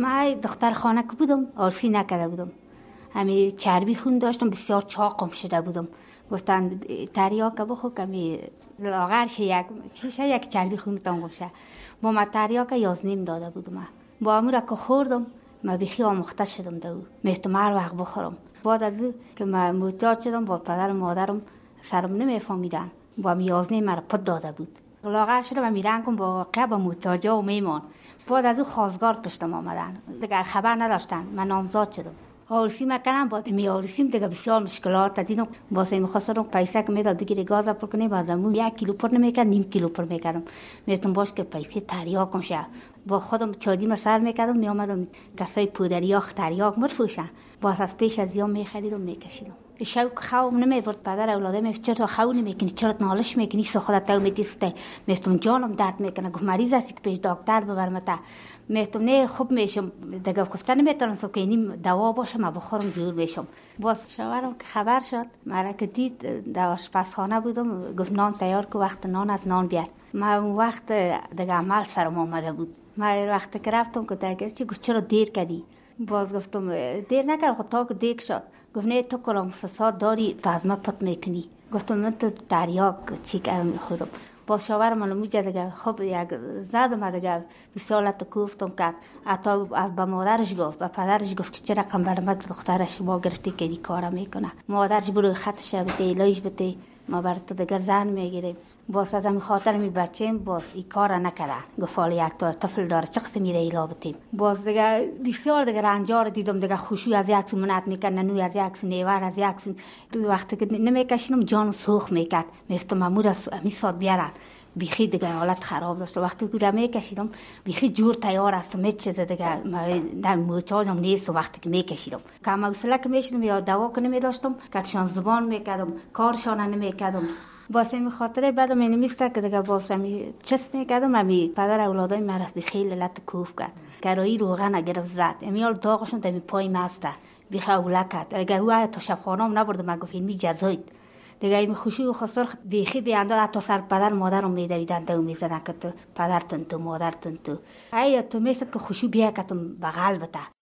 من دختر خانه که بودم آرسی نکرده بودم، همین چربی خون داشتم، بسیار چاقم شده بودم. گفتن تریاک بخور کمی لاغرش یک چربی خونتان گمشه. با من تریاک 11 داده بودم. با امور که خوردم من بیخی آموخته شدم دو میتونم هر وقت بخورم. بعد از که من معتاد شدم با پدر و مادرم سرم نمیفهمیدن، با 11 مرا پد داده بود. لاغر شدم و میرنگم با واقعا با محتاجا و میمان. بعد از او خواستگار پشتم آمدن، دیگر خبر نداشتن من نامزاد شدم. آرسی میکنم، بعد آرسیم دیگه بسیار مشکلات دیدم. واسه میخواستم پیسه که میداد بگیری گاز پر کنی، بعدم 1 کیلو پر نمیکرد، نیم کیلو پر میکردم. میتونم باش که پیسه تریاک شه. با خودم چادی مسر میکردم، میامدم کسای پودریاک تریاک مرفوشن، باز از پیش از یام میخریدم میکشیدم. شوق خوام نمیبرد پدر اولاده میگفت چرا خو نمیکنی، چرا نالش میکنی، سو خودت تو میدیسته. میگفتم جانم درد میکنه، گفت مریض هستی که پیش دکتر ببرم تا. میگفتم نه خوب میشم، دیگه گفتن نمیتونم که اینیم دوا باشه ما بخورم جور بشم. باز شوهرم که خبر شد مرا که دید در آشپزخانه بودم، گفت نان تیار که وقت نان از نان بیار. من اون وقت دیگه عمل سرم آمده بود. من وقتی که رفتم که دیگه چی گفت چرا دیر کردی؟ باز گفتم دیر نکردم، خود تا که دیگ شد. گفت نه تو کلام فساد داری، تو از من پت میکنی. گفتم من تو تریاک چی کردم خودم. با شوهرم من میگه دیگه خب یک زدم دیگه بسیارت گفتم که حتی از با مادرش گفت، با پدرش گفت که چرا رقم برام دخترش ما گرفتی که این کارا میکنه. مادرش برو خطش بده لایش بده ما بر تو دیگه زن میگیریم. باز از همین خاطر می بچیم باز این کار نکرده. گفت حالا یک تا طفل داره چقدر میره ایلا بتیم. باز دیگه بسیار دیگه رنجار دیدم، دیگه خوشی از یک سو منت میکنه، نوی از یک سو، نیور از یک سو. تو وقتی که نمیکشیدم جان سوخ میکرد، میفتم امور از همین ساد بیارن. بیخی دیگه حالت خراب داشت. وقتی که میکشیدم بیخی جور تیار است، همه چیز دیگه در محتاجم نیست. وقتی که میکشیدم کم حوصله که میشدم یا دوا که نمیداشتم، کاتشان زبان میکردم، کارشان نمیکردم. واسه می خاطره بعد من نمیسته که دیگه واسه می چسب میکردم. امی پدر اولادای مرا خیلی لط کوف کرد، کرایی روغن گرفت زد، امیال داغشون تا می پای مسته بیخی اوله کرد. دیگه او تا شب خانم نبردم، من گفت این می جزایید دیگه. این خوشی و خسر بیخی بیانداد تا سر پدر مادرم میدویدن دو میزدن که تو پدرتون تو مادرتون تو. ای تو میشد که خوشی بیا کتم بغل بته.